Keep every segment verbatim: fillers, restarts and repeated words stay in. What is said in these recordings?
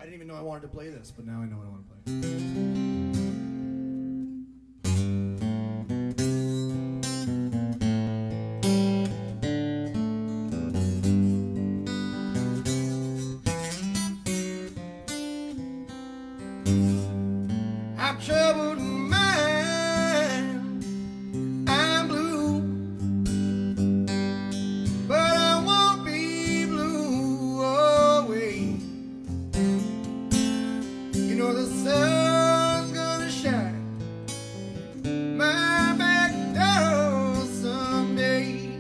didn't even know I wanted to play this, but now I know what I want to play. I'm troubled mind, I'm blue, but I won't be blue always. You know the sun's gonna shine my back door someday.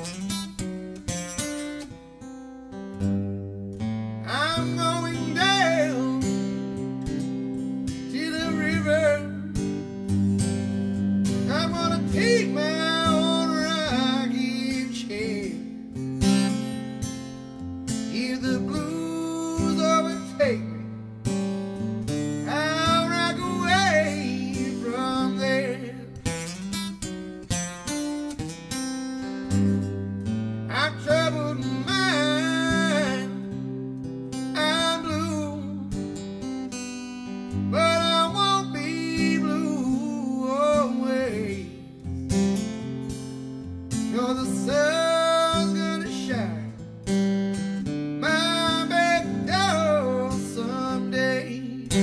I'm going down to the river. I'm gonna take my own rocking chair. If the blues overtake me, I'll rock away from there. I'm troubled mind, I'm blue, but I won't be blue always. You're the sun's gonna shine my back door someday.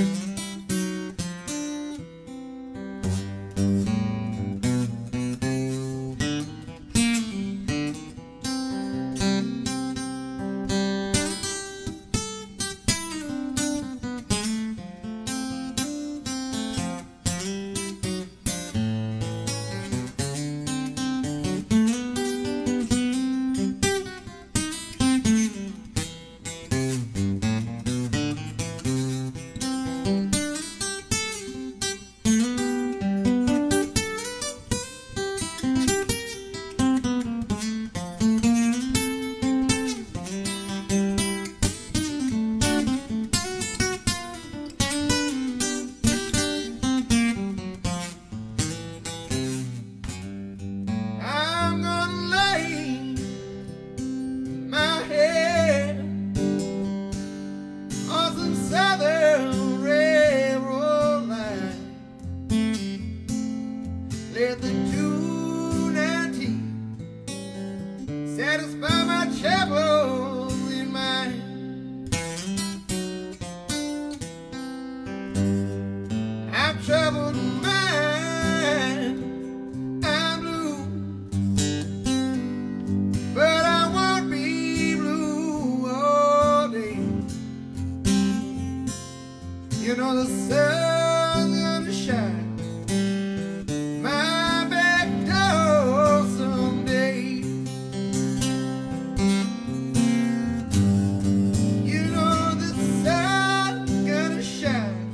I'm gonna lay my head on some Southern Railroad line. Let the two nineteen satisfy my troubles in mind. I'm troubled mind, I'm blue, but I won't be blue all day. You know the sun's gonna shine my back door someday. You know the sun's gonna shine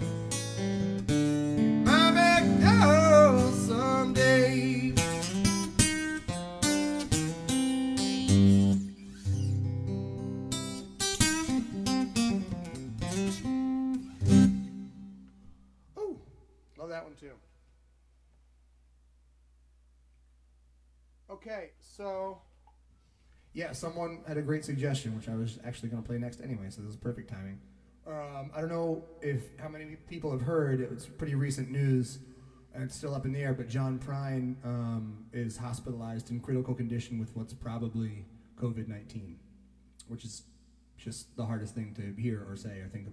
my back door someday. Oh, love that one too. Okay, so yeah, someone had a great suggestion, which I was actually going to play next anyway, so this is perfect timing. Um, I don't know if how many people have heard. It's pretty recent news, and it's still up in the air. But John Prine um, is hospitalized in critical condition with what's probably COVID nineteen, which is just the hardest thing to hear or say. I think